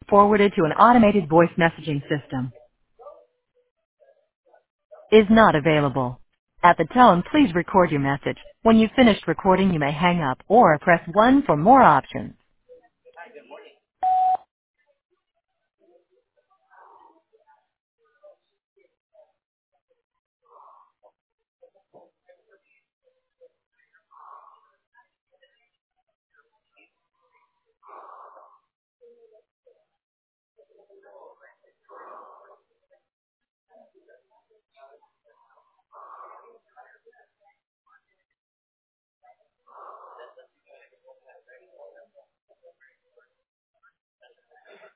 forwarded to an automated voice messaging system. Is not available. At the tone, please record your message. When you've finished recording, you may hang up or press 1 for more options.